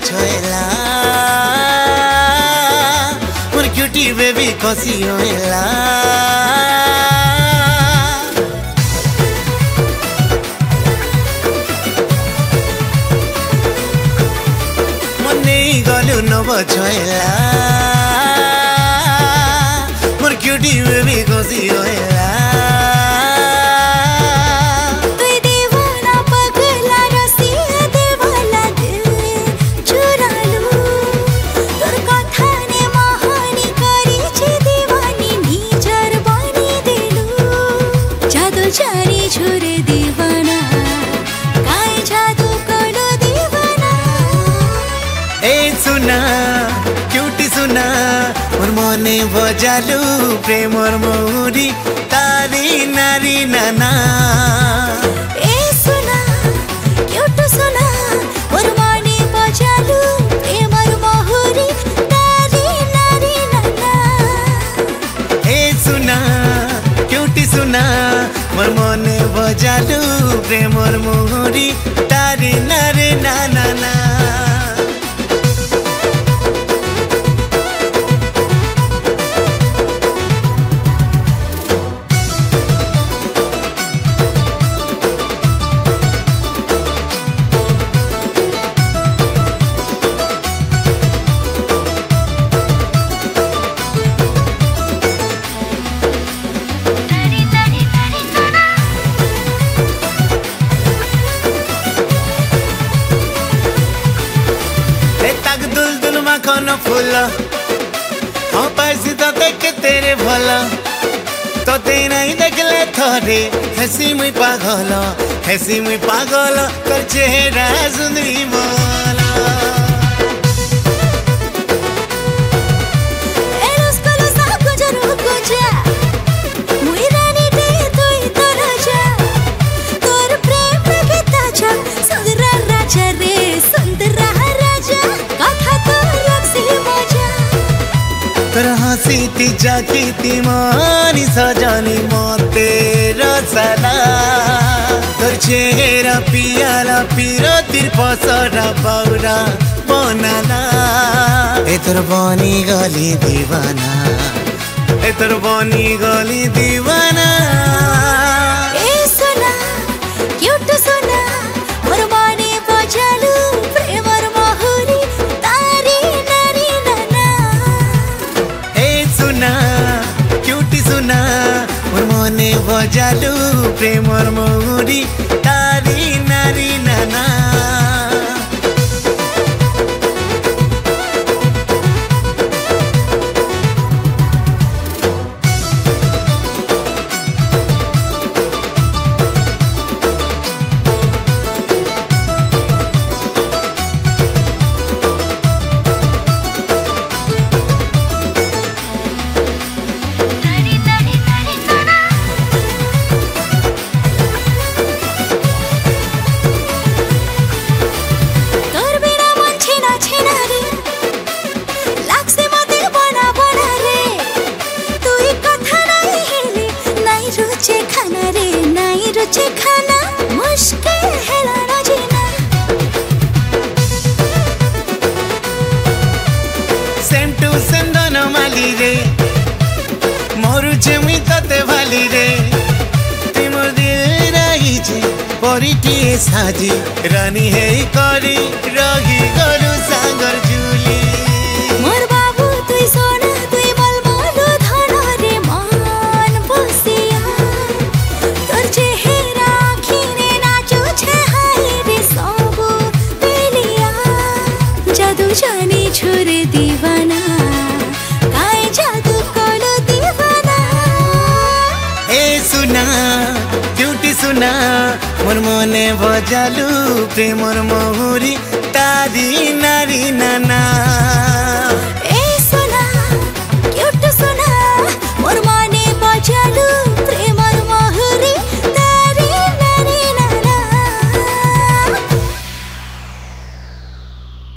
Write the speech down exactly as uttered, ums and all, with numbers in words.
छेला मोर cutie baby कसी होला मने गलु नब छेला मोर क्यूटी बेबी कसी होला जानी छोरे दीवाना काय जादू करो दीवाना ए सुना क्यूटी सुना मोर मने बजालू प्रेमर मौरी तारी नारी नाना ए सुना क्यूट सुना मोर मने बजालू प्रेमर मौरी तारी नारी नाना ए सुना क्यूटी सुना मोर मने बजालू प्रेमर मोहरी तारी नारे ना ना ना कौन फूल हाँ पैसी तो देख तेरे भला तो ते नहीं देखले थोड़े हसी मुई पागल हसी मुई पागल कर चेहरा सुंदरी मोला तोर हसी ती जाकी ती मानी सजानी मोते रसला तोर चेहरा पियाला पीरो तिर पसरा बाउरा बनाला ए तोर बनी गली दीवाना ए तोर बनी गली दीवाना ए सुना क्यूट सुना मोर मने बजालू प्रेमर महुरी तारी नारी नाना सुना क्यूटी सुना मोर मने बजालू प्रेमर मौरी तारी नारी नाना खाना मुश्किल है लाना जीना सेम टू सेम दोनों माली रे मोरू चेमी तते वाली रे तिमोर दिल रही जे परिटी साजी रानी है करी रही गरु सागर जुली मोर बाबू तुई सोना तुई मलमलु धन रे मन बसिया तोर चेहरा खिने नाचो छे हाय रे सबु पेलिया जादू जानी छोरे दीवाना काय जादू कलो दीवाना ए सुना क्यूटी सुना मोर मने बजालू प्रेमर महुरी तारी नारी नाना।